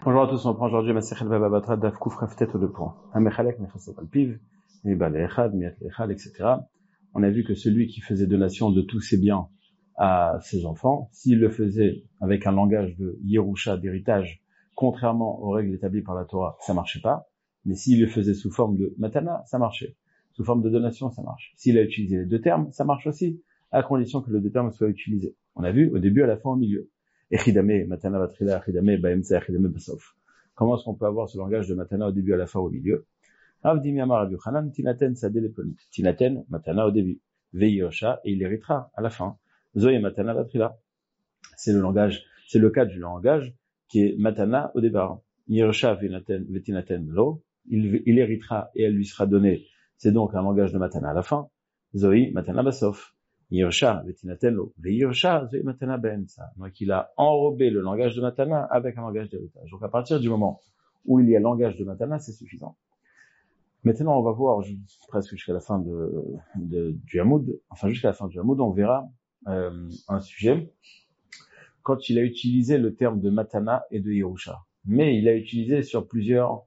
Bonjour à tous, on prend aujourd'hui Masechet Baba Batra Daf Kuf Raftet au 2 points. Amechalek Nechasot Alpiv, Mibal Echad, Miat Echad, etc. On a vu que celui qui faisait donation de tous ses biens à ses enfants, s'il le faisait avec un langage de Yerusha, d'héritage, contrairement aux règles établies par la Torah, ça marchait pas. Mais s'il le faisait sous forme de Matana, ça marchait. Sous forme de donation, ça marche. S'il a utilisé les deux termes, ça marche aussi, à condition que les deux termes soient utilisés. On a vu au début, à la fin, au milieu. Echidame, Matana Batrila, Echidame, Baemza, Echidame Basof. Comment est-ce qu'on peut avoir ce langage de Matana au début, à la fin, au milieu? Rav Dimiamar Rav Yochanan, Tinaten Sadeleponit. Tinaten, Matana au début. Veiyosha, et il héritera à la fin. Zoé Matana Batrila. C'est le langage, c'est le cas du langage qui est Matana au départ. Yerusha Vetinaten Lo. Il héritera et elle lui sera donnée. C'est donc un langage de Matana à la fin. Zoé Matana Basof. Yerusha Vetinaten Lo. Veiyosha Zoé Matana Be'emsa. Donc il a enrobé le langage de Matana avec un langage d'héritage. Donc à partir du moment où il y a langage de Matana, c'est suffisant. Maintenant, on va voir presque jusqu'à la fin du Hamoud, enfin jusqu'à la fin du Hamoud, on verra un sujet quand il a utilisé le terme de Matana et de Yerusha. Mais il a utilisé sur plusieurs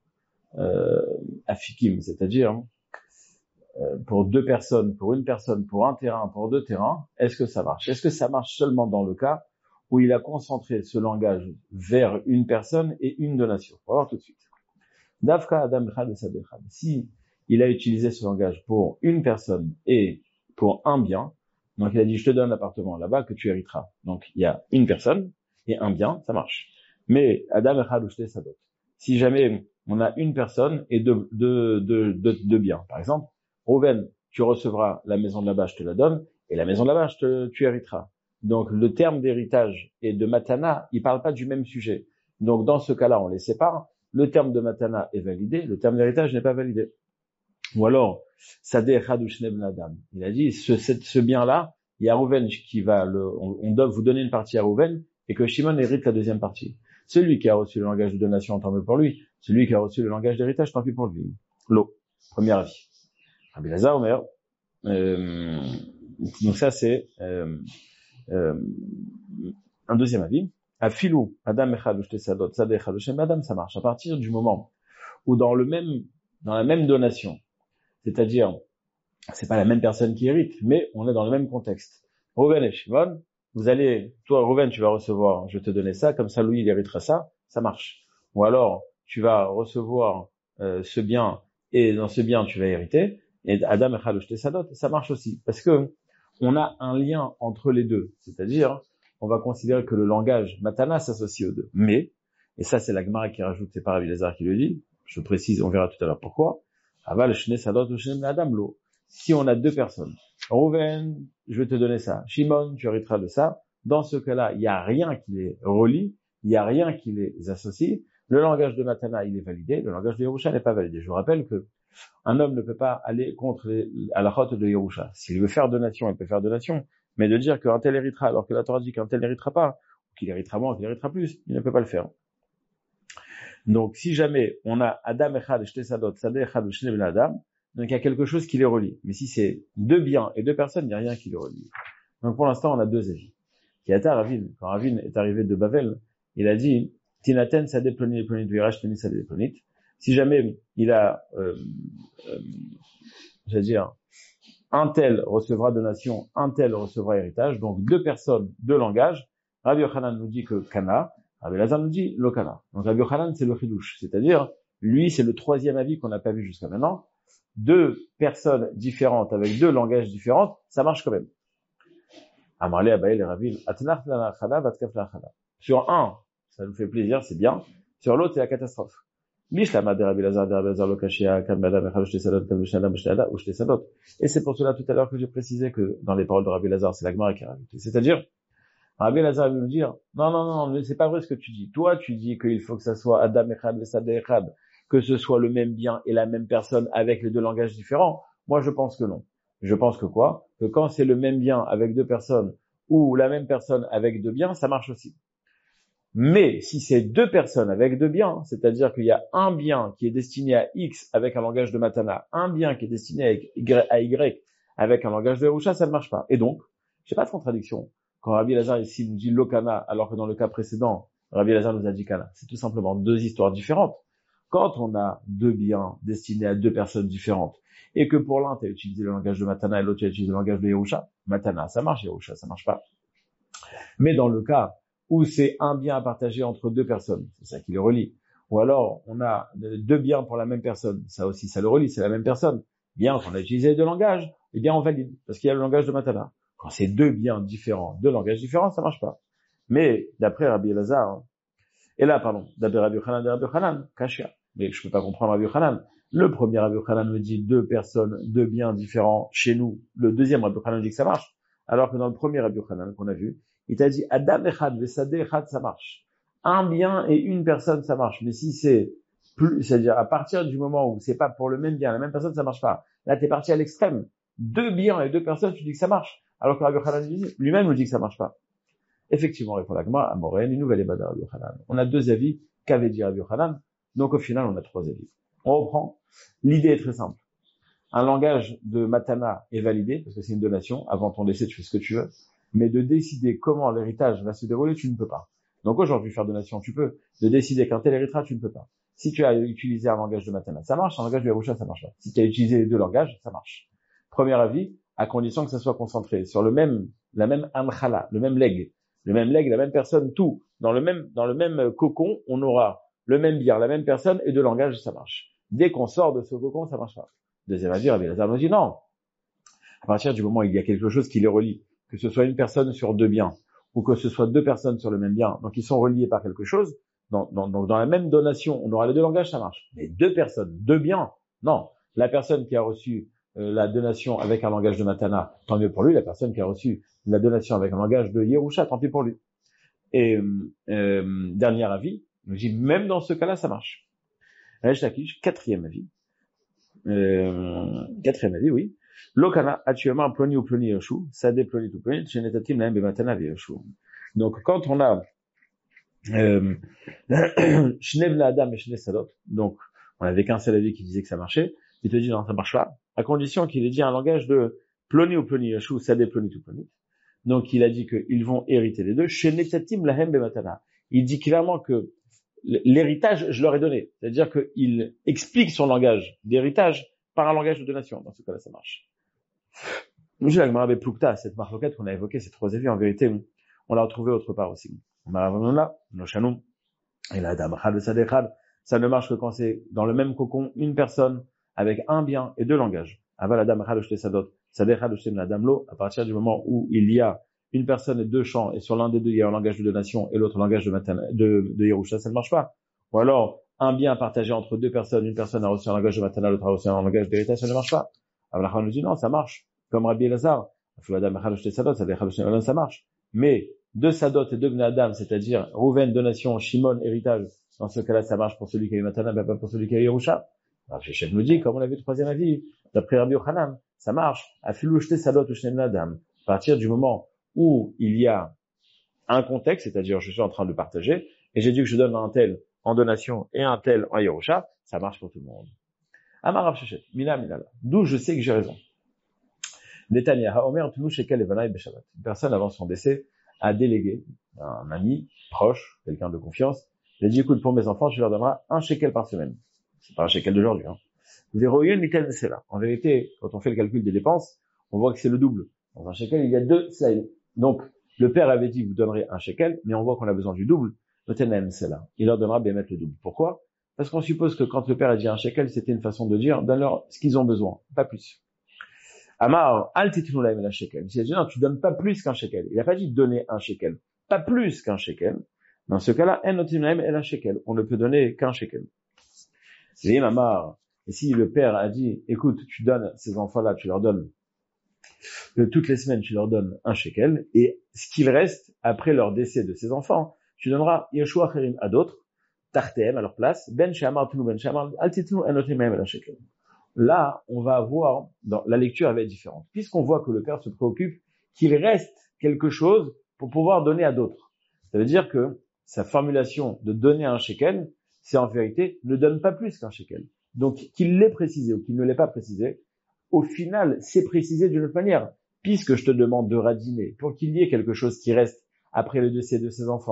afikim, c'est-à-dire pour deux personnes, pour une personne, pour un terrain, pour deux terrains. Est-ce que ça marche? Est-ce que ça marche seulement dans le cas où il a concentré ce langage vers une personne et une donation? On va voir tout de suite. Davka Adam Echad et Sad Echad. Si il a utilisé ce langage pour une personne et pour un bien, donc il a dit je te donne l'appartement là-bas que tu hériteras. Donc il y a une personne et un bien, ça marche. Mais Adam Echad ou Shte Sadot. Si jamais on a une personne et deux biens, par exemple, Rouven, tu recevras la maison de là-bas, je te la donne, et la maison de là-bas, tu hériteras. Donc le terme d'héritage et de matana, ils parlent pas du même sujet. Donc dans ce cas-là, on les sépare. Le terme de matana est validé, le terme d'héritage n'est pas validé. Ou alors, Sadeh Echad ou Shne Ben Adam. Il a dit, ce bien-là, il y a Rouven qui va on doit vous donner une partie à Rouven et que Shimon hérite la deuxième partie. Celui qui a reçu le langage de donation, tant mieux pour lui. Celui qui a reçu le langage d'héritage, tant pis pour lui. L'eau. Premier avis. Rabbi Lazar, Omer. Donc ça, c'est un deuxième avis. À Filou, Adam Echad ou Shte Sadot, Sadeh Echad ou Shne Ben Adam, ça marche. À partir du moment où dans la même donation, c'est-à-dire, c'est pas la même personne qui hérite, mais on est dans le même contexte. Rouven et Shimon, toi, Rouven, tu vas recevoir, je vais te donner ça, comme ça, Louis, il héritera ça, ça marche. Ou alors, tu vas recevoir ce bien, et dans ce bien, tu vas hériter, et Adam Echad ou Shte Sadot, ça marche aussi. Parce que on a un lien entre les deux. C'est-à-dire, on va considérer que le langage Matana s'associe aux deux. Mais, et ça, c'est la Gemara qui rajoute, c'est pas Rabbi Lazar qui le dit, je précise, on verra tout à l'heure pourquoi. Aval Shne Sadot ou Shne Adam Lo. Si on a deux personnes, Rouven, je vais te donner ça. Shimon, tu hériteras de ça. Dans ce cas-là, il n'y a rien qui les relie, il n'y a rien qui les associe. Le langage de Matana, il est validé. Le langage de Yerusha n'est pas validé. Je vous rappelle que un homme ne peut pas aller contre la halachot de Yerusha. S'il veut faire donation, il peut faire donation. Mais de dire qu'un tel héritera, alors que la Torah dit qu'un tel n'héritera pas, qu'il héritera moins, qu'il héritera plus, il ne peut pas le faire. Donc, si jamais on a Adam Echad, Shte Sadot, Sadeh Echad ou Shne Ben Adam, donc il y a quelque chose qui les relie. Mais si c'est deux biens et deux personnes, il n'y a rien qui les relie. Donc pour l'instant, on a deux avis. Kiata Ravin, quand Ravin est arrivé de Bavel, il a dit, Tinaten Sadeh Plonit Plonit Virach Teni Sadeh Plonit. Si jamais il a, un tel recevra donation, un tel recevra héritage, donc deux personnes, deux langages. Rabbi Yochanan nous dit que Kana, Rabbi Lazar nous dit lo Kana. Donc Rabbi Yochanan, c'est le chidouche, c'est-à-dire, lui, c'est le troisième avis qu'on n'a pas vu jusqu'à maintenant. Deux personnes différentes avec deux langages différents, ça marche quand même. Amarle Abaye le Ravil, Atnach la Chala, Vatkaf la Chala. Sur un, ça nous fait plaisir, c'est bien. Sur l'autre, c'est la catastrophe. Et c'est pour cela tout à l'heure que j'ai précisé que dans les paroles de Rabbi Lazar, c'est la Gemara qui a rajouté. C'est-à-dire, Rabbi Lazar veut nous dire, non, c'est pas vrai ce que tu dis. Toi, tu dis qu'il faut que ça soit Adam Echad et Sadeh Echad, que ce soit le même bien et la même personne avec les deux langages différents. Moi, je pense que non. Je pense que quoi? Que quand c'est le même bien avec deux personnes ou la même personne avec deux biens, ça marche aussi. Mais si c'est deux personnes avec deux biens, c'est-à-dire qu'il y a un bien qui est destiné à X avec un langage de Matana, un bien qui est destiné à Y avec un langage de Yerusha, ça ne marche pas. Et donc, j'ai pas de contradiction. Quand Rabbi Lazar ici nous dit Lokana, alors que dans le cas précédent, Rabbi Elazar nous a dit qu'Allah, c'est tout simplement deux histoires différentes. Quand on a deux biens destinés à deux personnes différentes, et que pour l'un, tu as utilisé le langage de Matana et l'autre, tu as utilisé le langage de Yerusha, Matana, ça marche, Yerusha, ça marche pas. Mais dans le cas où c'est un bien à partager entre deux personnes, c'est ça qui le relie. Ou alors, on a deux biens pour la même personne, ça aussi, ça le relie, c'est la même personne. Bien, quand on a utilisé les deux langages, eh bien, on valide, parce qu'il y a le langage de Matana. Quand c'est deux biens différents, deux langages différents, ça marche pas. Mais, d'après Rabbi Elazar, d'après Rabbi Yochanan, Kashia. Mais je peux pas comprendre Rabbi Yochanan. Le premier Rabbi Yochanan me dit deux personnes, deux biens différents chez nous. Le deuxième Rabbi Yochanan dit que ça marche. Alors que dans le premier Rabbi Yochanan qu'on a vu, il t'a dit Adam Echad Vesadeh Echad, ça marche. Un bien et une personne, ça marche. Mais si c'est plus, c'est-à-dire à partir du moment où c'est pas pour le même bien, la même personne, ça marche pas. Là, t'es parti à l'extrême. Deux biens et deux personnes, tu dis que ça marche. Alors que Rabbi Yochanan lui-même nous dit que ça marche pas. Effectivement, répond la Gemara, Amoren, une nouvelle ébada Rabbi Yochanan. On a deux avis qu'avait dit Rabbi Yochanan. Donc au final, on a trois avis. On reprend. L'idée est très simple. Un langage de matana est validé, parce que c'est une donation. Avant ton décès, tu fais ce que tu veux. Mais de décider comment l'héritage va se dérouler, tu ne peux pas. Donc aujourd'hui, faire donation, tu peux. De décider quand tel héritera, tu ne peux pas. Si tu as utilisé un langage de matana, ça marche. Un langage de Yerusha, ça marche pas. Si tu as utilisé les deux langages, ça marche. Premier avis, à condition que ça soit concentré sur la même anchala, le même leg, la même personne, tout. Dans le même cocon, on aura le même bien, la même personne et deux langages, ça marche. Dès qu'on sort de ce cocon, ça marche pas. Deuxième avis, Rabbi Elazar nous dit non. À partir du moment où il y a quelque chose qui les relie, que ce soit une personne sur deux biens, ou que ce soit deux personnes sur le même bien, donc ils sont reliés par quelque chose, dans la même donation, on aura les deux langages, ça marche. Mais deux personnes, deux biens, non. La personne qui a reçu la donation avec un langage de Matana, tant mieux pour lui. La personne qui a reçu la donation avec un langage de Yerusha, tant pis pour lui. Et dernier avis, je dis même dans ce cas-là, ça marche. Quatrième avis, oui. Lokana actuellement ploni ou ploni yoshu, sade ploni ou ploni, chenetatim laem bematana veyoshu. Donc quand on a shnev la adam et shne sadot, donc on avait qu'un seul avis qui disait que ça marchait, il te dit non, ça marche pas, à condition qu'il ait dit un langage de ploni ou ploni yoshu, sade ploni ou ploni. Donc il a dit qu'ils vont hériter les deux, chenetatim laem bematana. Il dit clairement que l'héritage, je leur ai donné. C'est-à-dire qu'il explique son langage d'héritage par un langage de donation. Dans ce cas-là, ça marche. Nous, j'ai la Gemara avec Plukta, cette marloquette qu'on a évoquée, ces trois avis, en vérité, on l'a retrouvée autre part aussi. Noshanou, et la dame Chad, ça ne marche que quand c'est dans le même cocon, une personne avec un bien et deux langages. Aval la dame Chad, Sadot, Sadechad, la dame Lo, à partir du moment où il y a une personne et deux champs, et sur l'un des deux, il y a un langage de donation, et l'autre langage de Yerusha, ça ne marche pas. Ou alors, un bien partagé entre deux personnes, une personne a reçu un langage de Matana, l'autre a reçu un langage d'héritage, ça ne marche pas. Abraham nous dit non, ça marche. Comme Rabbi Elazar, ça marche. Mais deux Sadot et deux Bnei Adam, c'est-à-dire Rouven, donation, Shimon, héritage, dans ce cas-là, ça marche pour celui qui a eu Matana, mais pas pour celui qui a eu Yerusha. Alors, Shechem nous dit, comme on l'a vu troisième avis, d'après Rabbi Yochanan, ça marche. Afilou Shte Sadot ou Shne Bnei Adam. À partir du moment où il y a un contexte, c'est-à-dire je suis en train de partager, et j'ai dit que je donne un tel en donation et un tel en Yerusha, ça marche pour tout le monde. Amar Rav Shechet, Mina Minala, d'où je sais que j'ai raison. Netanya Haomer Tunu Shekel Levanai Beshabbat. Une personne avant son décès a délégué un ami proche, quelqu'un de confiance. Il a dit écoute, pour mes enfants, je leur donnerai un shekel par semaine. C'est pas un shekel d'aujourd'hui. Verrouillé Mitel Nesela. En vérité, quand on fait le calcul des dépenses, on voit que c'est le double. Dans un shekel, il y a deux slaïs. Donc, le père avait dit, vous donnerez un shekel, mais on voit qu'on a besoin du double. Il leur donnera bien mettre le double. Pourquoi? Parce qu'on suppose que quand le père a dit un shekel, c'était une façon de dire, donne-leur ce qu'ils ont besoin, pas plus. Amar, altitnulaim la shekel. Il a dit, non, tu donnes pas plus qu'un shekel. Il n'a pas dit donner un shekel. Pas plus qu'un shekel. Dans ce cas-là, enotimulaim la shekel. On ne peut donner qu'un shekel. C'est Amar. Et si le père a dit, écoute, tu donnes ces enfants-là, tu leur donnes toutes les semaines, tu leur donnes un shekel, et ce qu'il reste après leur décès de ces enfants, tu donneras Yeshua Cherim à d'autres, Tartem à leur place, Ben Shamar Tunu Ben Shamar, Altitnu Enotimem la shekel. Là, on va avoir, la lecture va être différente, puisqu'on voit que le père se préoccupe qu'il reste quelque chose pour pouvoir donner à d'autres. Ça veut dire que sa formulation de donner un shekel, c'est en vérité, ne donne pas plus qu'un shekel. Donc, qu'il l'ait précisé ou qu'il ne l'ait pas précisé, au final, c'est précisé d'une autre manière. Puisque je te demande de radiner pour qu'il y ait quelque chose qui reste après le décès de ses enfants,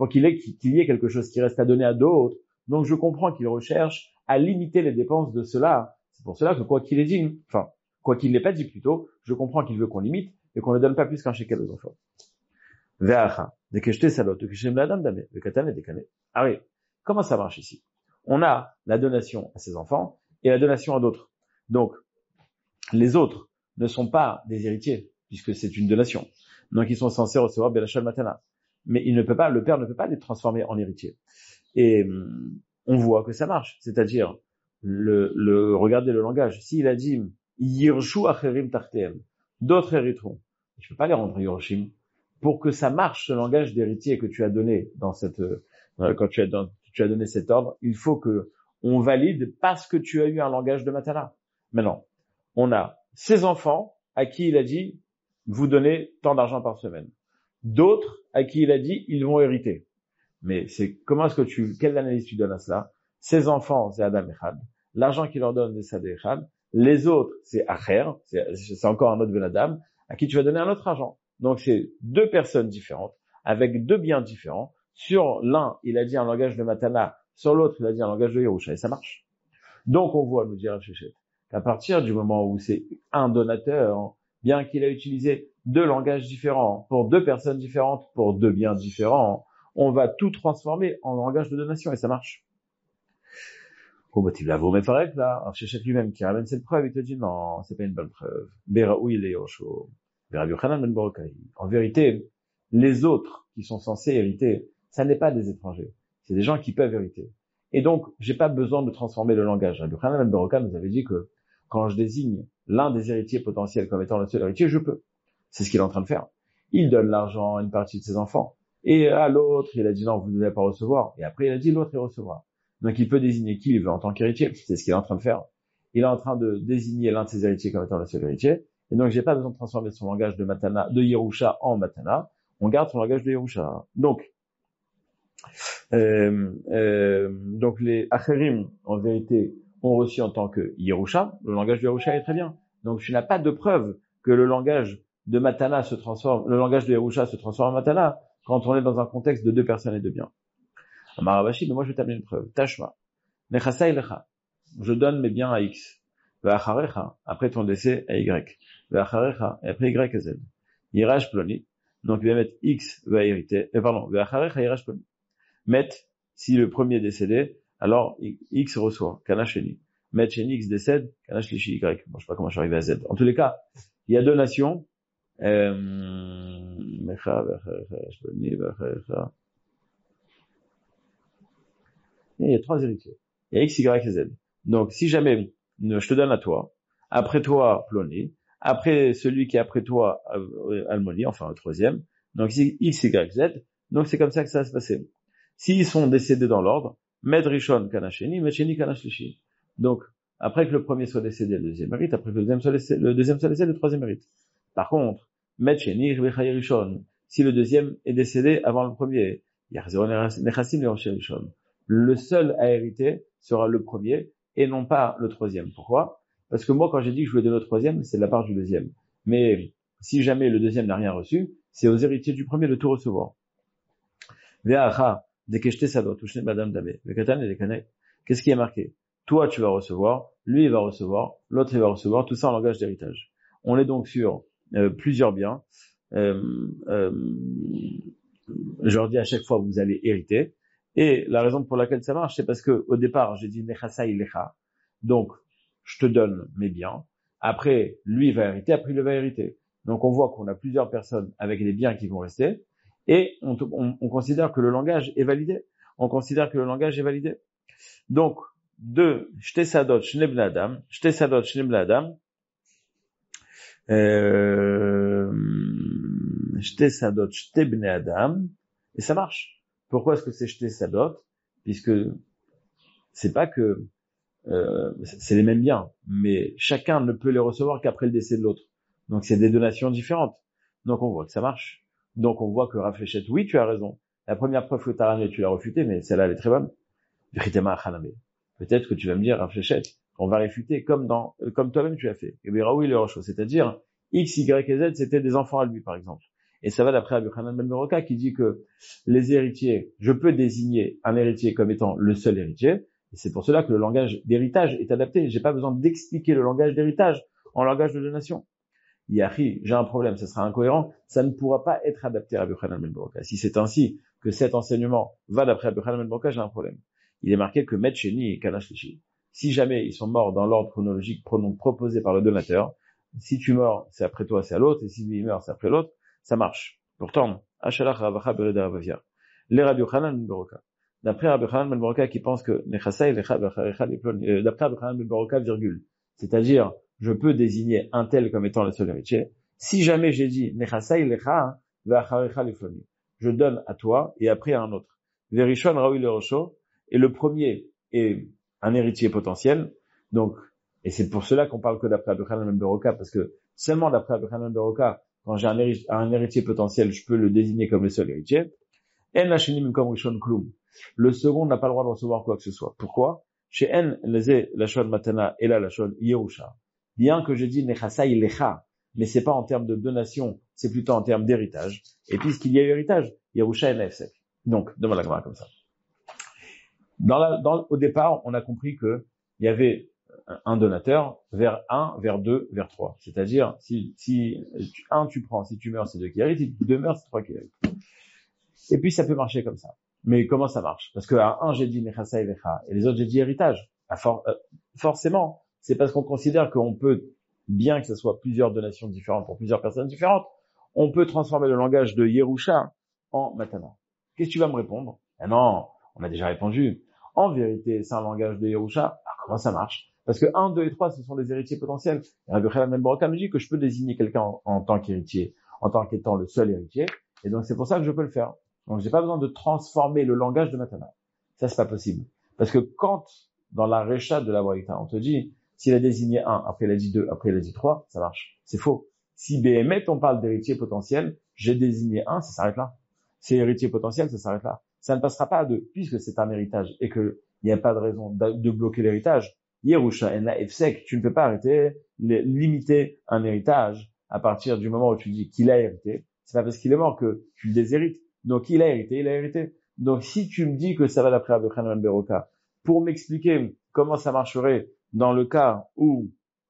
pour qu'il y ait quelque chose qui reste à donner à d'autres. Donc je comprends qu'il recherche à limiter les dépenses de cela. C'est pour cela que quoi qu'il l'ait pas dit plutôt, je comprends qu'il veut qu'on limite et qu'on ne donne pas plus qu'un shekel aux enfants. Ah oui, comment ça marche ici? On a la donation à ses enfants et la donation à d'autres. Donc, les autres ne sont pas des héritiers, puisque c'est une donation. Donc, ils sont censés recevoir Belachal Matana. Mais le père ne peut pas les transformer en héritiers. Et on voit que ça marche. C'est-à-dire, regardez le langage. S'il a dit, Yirshu acherim tarteem, d'autres hériteront. Je peux pas les rendre Yiroshim. Pour que ça marche, ce langage d'héritier que tu as donné dans quand tu as donné cet ordre, il faut que on valide parce que tu as eu un langage de Matana. Maintenant, on a ces enfants à qui il a dit, vous donnez tant d'argent par semaine. D'autres à qui il a dit, ils vont hériter. Mais quelle analyse tu donnes à cela? Ces enfants, c'est Adam Echad. L'argent qu'il leur donne, c'est Sadeh Echad. Les autres, c'est Acher. C'est encore un autre Ben Adam, à qui tu vas donner un autre argent. Donc c'est deux personnes différentes, avec deux biens différents. Sur l'un, il a dit un langage de Matana. Sur l'autre, il a dit un langage de Yerusha. Et ça marche. Donc on voit, nous dire Shechet, qu'à partir du moment où c'est un donateur, bien qu'il a utilisé deux langages différents, pour deux personnes différentes, pour deux biens différents, on va tout transformer en langage de donation et ça marche. Là, Shechet lui-même qui ramène cette preuve, il te dit non, c'est pas une bonne preuve. En vérité, les autres qui sont censés hériter, ça n'est pas des étrangers, c'est des gens qui peuvent hériter. Et donc, j'ai pas besoin de transformer le langage. Rabbi Yochanan ben Beroka nous avait dit que quand je désigne l'un des héritiers potentiels comme étant le seul héritier, je peux. C'est ce qu'il est en train de faire. Il donne l'argent à une partie de ses enfants. Et à l'autre, il a dit non, vous ne devez pas recevoir. Et après, il a dit l'autre, il recevra. Donc, il peut désigner qui il veut en tant qu'héritier. C'est ce qu'il est en train de faire. Il est en train de désigner l'un de ses héritiers comme étant le seul héritier. Et donc, j'ai pas besoin de transformer son langage de Matana, de Yerusha en Matana. On garde son langage de Yerusha. Donc les Acherim, en vérité, ont reçu en tant que Yerusha. Le langage de Yerusha est très bien. Donc, tu n'as pas de preuve que le langage de Matana le langage de Yerusha se transforme en Matana quand on est dans un contexte de deux personnes et de biens. Amarabashi, mais moi, je vais t'amener une preuve. Tashma. Nechasa ilecha. Je donne mes biens à X. Ve'acharecha. Après ton décès, à Y. Ve'acharecha. Et après Y à Z. Yirash ploni. Donc, il va mettre X va hériter. Ve'acharecha yirash ploni. Met, si le premier est décédé, alors X reçoit, Kana Sheni. Met Sheni, X décède, Kana Shlishi, Y. Bon, je sais pas comment je suis arrivé à Z. En tous les cas, il y a deux nations. Il y a trois héritiers. Il y a X, Y et Z. Donc, si jamais je te donne à toi, après toi, Ploni, après celui qui est après toi, Almoni, enfin le troisième, donc X, Y, Z, donc c'est comme ça que ça va se passer. S'ils sont décédés dans l'ordre, Med Rishon Kanasheni, Med Sheni Kanashlishi. Donc, après que le premier soit décédé, le deuxième mérite, après que le deuxième soit décédé, le troisième mérite. Par contre, Med Sheni Rishon, si le deuxième est décédé avant le premier, le seul à hériter sera le premier et non pas le troisième. Pourquoi? Parce que moi, quand j'ai dit que je voulais donner au troisième, c'est de la part du deuxième. Mais si jamais le deuxième n'a rien reçu, c'est aux héritiers du premier de tout recevoir. Qu'est-ce qui est marqué? Toi, tu vas recevoir, lui, il va recevoir, l'autre, il va recevoir, tout ça en langage d'héritage. On est donc sur plusieurs biens. Je leur dis à chaque fois, vous allez hériter. Et la raison pour laquelle ça marche, c'est parce que au départ, j'ai dit nechasa ilecha. Donc, je te donne mes biens. Après, lui, il va hériter, après, il va hériter. Donc, on voit qu'on a plusieurs personnes avec des biens qui vont rester. Et on considère que le langage est validé. On considère que le langage est validé. Donc, Shte Sadot, Shne Bnei Adam, Shte Sadot, Shne Bnei Adam, Shte Sadot, Shte Bnei Adam, et ça marche. Pourquoi est-ce que c'est Shte Sadot? Puisque c'est pas que c'est les mêmes biens, mais chacun ne peut les recevoir qu'après le décès de l'autre. Donc, c'est des donations différentes. Donc, on voit que ça marche. Donc, on voit que Rav Shechet, oui, tu as raison. La première preuve que tu as ramenée, tu l'as réfutée, mais celle-là, elle est très bonne. Peut-être que tu vas me dire, Rav Shechet, on va réfuter comme toi-même tu as fait. Et bien, oui, le rochot, c'est-à-dire, X, Y et Z, c'était des enfants à lui, par exemple. Et ça va d'après Rabbi Yochanan ben Beroka qui dit que les héritiers, je peux désigner un héritier comme étant le seul héritier. Et c'est pour cela que le langage d'héritage est adapté. J'ai pas besoin d'expliquer le langage d'héritage en langage de donation. Yahi, j'ai un problème, ça sera incohérent, ça ne pourra pas être adapté à Rabbi Yochanan ben Beroka. Si c'est ainsi que cet enseignement va d'après Rabbi Yochanan ben Beroka, j'ai un problème. Il est marqué que Met Sheni et Kanash Lishi. Si jamais ils sont morts dans l'ordre chronologique proposé par le donateur, si tu meurs, c'est après toi, c'est à l'autre, et si lui meurt, c'est après l'autre, ça marche. Pourtant, Ashalach Ravacha Bereda Ravavia. Les Rabbi Yochanan ben Beroka. D'après Rabbi Yochanan ben Beroka qui pense que Nechasai d'après Rabbi Yochanan ben Beroka, virgule. C'est-à-dire, je peux désigner un tel comme étant le seul héritier. Si jamais j'ai dit Nechasai lecha ve'acharecha lifloni, je donne à toi et après à un autre. Verishon raoui le rosho, et le premier est un héritier potentiel. Donc, et c'est pour cela qu'on parle que d'après Rabbi Yochanan ben Beroka, parce que seulement d'après Rabbi Yochanan ben Beroka, quand j'ai un héritier potentiel, je peux le désigner comme le seul héritier. En lacheni mimkom rishon klum. Le second n'a pas le droit de recevoir quoi que ce soit. Pourquoi? Chez En leze lashon matana et la lashon yerusha. Bien que je dis nechasai lecha, mais c'est pas en termes de donation, c'est plutôt en termes d'héritage. Et puisqu'il y a eu héritage, yerusha et nefsek. Donc, demande la Gemara comme ça. Au départ, on a compris que il y avait un donateur vers 1, vers 2, vers 3. C'est-à-dire, si 1 tu prends, si tu meurs, c'est 2 qui héritent, si 2 meurs, c'est 3 qui héritent. Et puis, ça peut marcher comme ça. Mais comment ça marche? Parce que à 1, j'ai dit nechasai lecha, et les autres, j'ai dit héritage. Forcément, c'est parce qu'on considère qu'on peut, bien que ce soit plusieurs donations différentes pour plusieurs personnes différentes, on peut transformer le langage de Yerusha en Matana. Qu'est-ce que tu vas me répondre? Ah non, on a déjà répondu. En vérité, c'est un langage de Yerusha. Ah, comment ça marche? Parce que 1, 2 et 3, ce sont des héritiers potentiels. Et Rabbi Yochanan ben Beroka me dit que je peux désigner quelqu'un en tant qu'héritier, en tant qu'étant le seul héritier. Et donc, c'est pour ça que je peux le faire. Donc, j'ai pas besoin de transformer le langage de Matana. Ça, c'est pas possible. Parce que quand, dans la Récha de la Braïta, on te dit, s'il a désigné 1, après il a dit 2, après il a dit 3, ça marche. C'est faux. Si BMet, on parle d'héritier potentiel, j'ai désigné 1, ça s'arrête là. C'est héritier potentiel, ça s'arrête là. Ça ne passera pas à 2, puisque c'est un héritage et qu'il n'y a pas de raison de bloquer l'héritage. Yerusha en la efsek, tu ne peux pas limiter un héritage à partir du moment où tu dis qu'il a hérité. C'est pas parce qu'il est mort que tu le déshérites. Donc il a hérité, il a hérité. Donc si tu me dis que ça va d'après Rabbi Yochanan ben Beroka, pour m'expliquer comment ça marcherait dans le cas où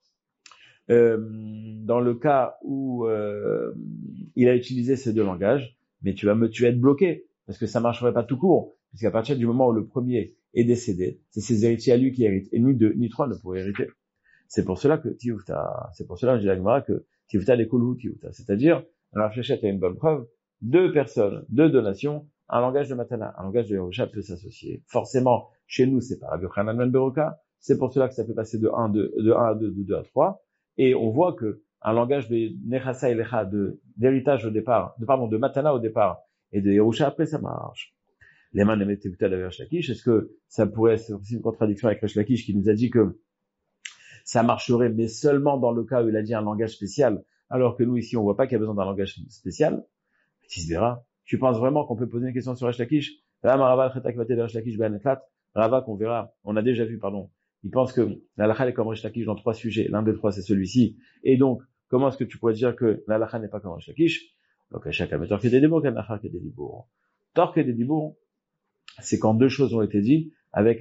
il a utilisé ces deux langages, mais tu vas être bloqué parce que ça marcherait pas tout court, puisqu'à partir du moment où le premier est décédé, c'est ses héritiers à lui qui héritent, et ni 2 ni 3 ne pourraient hériter. C'est pour cela que c'est pour cela que je dis à la Gemara que Tiouta les Koulou Tiouta, c'est-à-dire Rav Shechet a une bonne preuve, 2 personnes, 2 donations, un langage de Matana, un langage de Yerusha peut s'associer. Forcément, chez nous, c'est pas Rabbi Yochanan ben Beroka, c'est pour cela que ça peut passer de 1 à 2, de 2 à 3, et on voit que un langage de Nechasa et Lecha, d'héritage au départ, de Matana au départ, et de Yerusha après, ça marche. Les mains de Tiouta de Resh Lakish, est-ce que ça pourrait être aussi une contradiction avec Resh Lakish qui nous a dit que ça marcherait, mais seulement dans le cas où il a dit un langage spécial, alors que nous, ici, on voit pas qu'il y a besoin d'un langage spécial? Tu penses vraiment qu'on peut poser une question sur Resh Lakish? Rava qu'on verra, on a déjà vu, il pense que la halakha est comme Resh Lakish dans 3 sujets. L'un des 3, c'est celui-ci. Et donc, comment est-ce que tu pourrais dire que la halakha n'est pas comme Resh Lakish? Donc, chacun met torque des dibour, kanachar que des dibour. Torque des dibour, c'est quand 2 choses ont été dites avec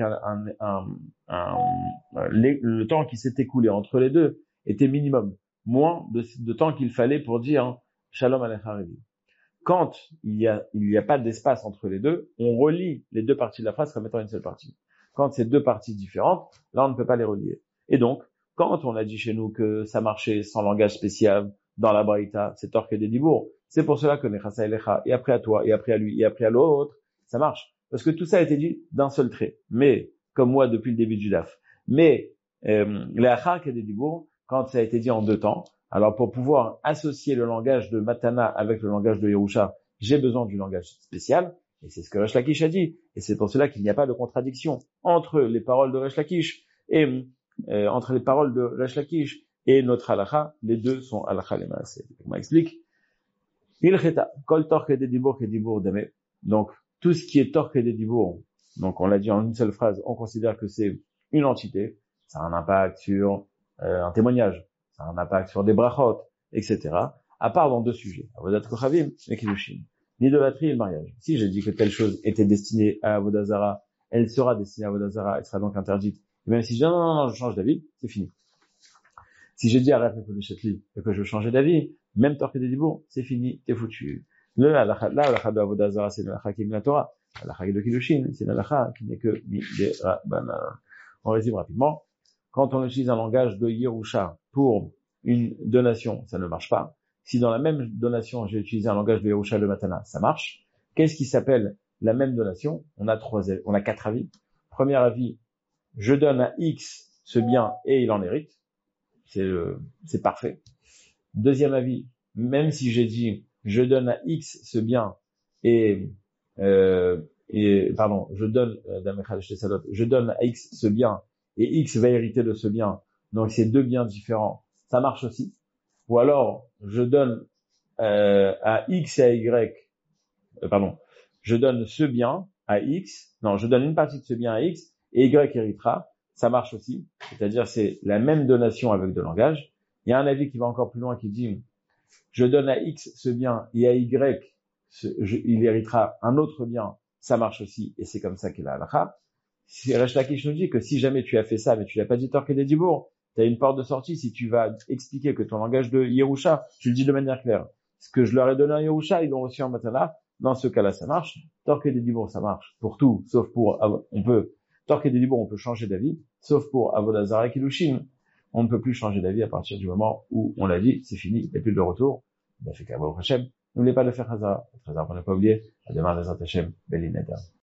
le temps qui s'est écoulé entre les 2 était minimum. Moins de temps qu'il fallait pour dire Shalom Alecha Revi. Quand il y a pas d'espace entre les 2, on relie les 2 parties de la phrase comme étant une seule partie. Quand c'est 2 parties différentes, là on ne peut pas les relier. Et donc, quand on a dit chez nous que ça marchait sans langage spécial dans la Braïta, c'est torque des dibour. C'est pour cela que Nechasa Elecha, et après à toi, et après à lui, et après à l'autre, ça marche. Parce que tout ça a été dit d'un seul trait. Mais, comme moi depuis le début du DAF. Mais, les achar des dibour, quand ça a été dit en 2 temps, alors pour pouvoir associer le langage de Matana avec le langage de Yerusha, j'ai besoin du langage spécial, et c'est ce que Resh Lakish a dit. Et c'est pour cela qu'il n'y a pas de contradiction entre les paroles de Resh Lakish et entre les paroles de Resh Lakish et notre halakha. Les 2 sont halakha les maaseh. On m'explique. Ilcheta, kol torque des dibour que dibour dame. Donc tout ce qui est torque des dibour, donc on l'a dit en une seule phrase, on considère que c'est une entité. Ça a un impact sur un témoignage. Ça a un impact sur des brachot, etc. à part dans deux sujets, Avodat Kochavim et Kiddushin, l'idolâtrie et le mariage. Si j'ai dit que telle chose était destinée à Avodah Zara, elle sera destinée à Avodah Zara, elle sera donc interdite. Et même si je dis non, je change d'avis, c'est fini. Si j'ai dit arrête le chetli et que je veux changer d'avis, même Torqué des Dibourg, c'est fini, t'es foutu. Le halakha de Avodah Zara, c'est le halakha qui est de la Torah. Halakha de Kiddushin, c'est le halakha qui n'est que Midirabanan. On résume rapidement. Quand on utilise un langage de Yerusha pour une donation, ça ne marche pas. Si dans la même donation, j'ai utilisé un langage de Yerusha de Matana, ça marche. Qu'est-ce qui s'appelle la même donation? On a quatre avis. Premier avis, je donne à X ce bien et il en hérite. C'est parfait. Deuxième avis, même si j'ai dit, je donne à X ce bien je donne à X ce bien et X va hériter de ce bien. Donc c'est deux biens différents. Ça marche aussi. Ou alors, je donne à X et à Y, je donne ce bien à X, je donne une partie de ce bien à X et Y héritera. Ça marche aussi. C'est-à-dire, c'est la même donation avec de langage. Il y a un avis qui va encore plus loin qui dit, je donne à X ce bien et à Y, il héritera un autre bien. Ça marche aussi et c'est comme ça qu'il a halakha. Si Resh Lakish nous dit que si jamais tu as fait ça, mais tu l'as pas dit Torqué des Dibourg, tu as une porte de sortie. Si tu vas expliquer que ton langage de Yerusha, tu le dis de manière claire. Ce que je leur ai donné en Yerusha, ils l'ont reçu en Matana. Dans ce cas-là, ça marche. Torqué des Dibourg, ça marche pour tout, sauf pour, Torqué des Dibourg, on peut changer d'avis, sauf pour Avodah Zara et Kiddushin. On ne peut plus changer d'avis à partir du moment où on l'a dit, c'est fini, il n'y a plus de retour. On a fait qu'à Baruch Hashem. N'oubliez pas de faire Chazara. Chazara, pour ne pas oublier. À demain, les Hashem. Beli Neder.